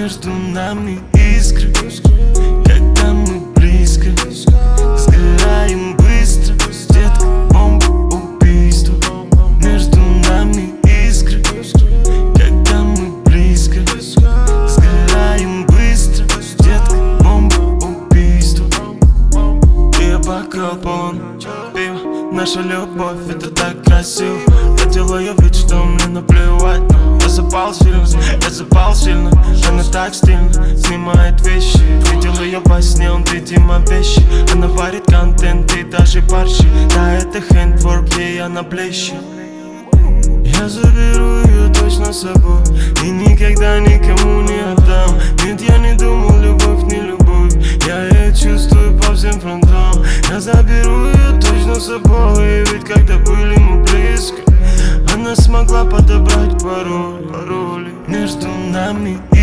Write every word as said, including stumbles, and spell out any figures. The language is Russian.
между нами искры, когда мы близко. Сгораем быстро, детка, бомба, убийство. Между нами искры, когда мы близко. Сгораем быстро, детка, бомба, убийство. Ее бокал полон пива. Наша любовь, это так красиво. Я делаю вид, что мне наплевать, но я запал сильно, я запал сильно. Она так стильно снимает вещи. Видел ее во сне, он, видимо, вещи. Она варит контент и даже борщи. Да, это хендворк, ей она блещет. Я заберу ее точно с собой и никогда никому не отдам. Нет, я не думал, любовь не любовь. Я ее чувствую по всем фронтам. Я заберу ее точно с собой, и ведь когда были мы близко, она смогла подобрать пароль, пароли. Между нами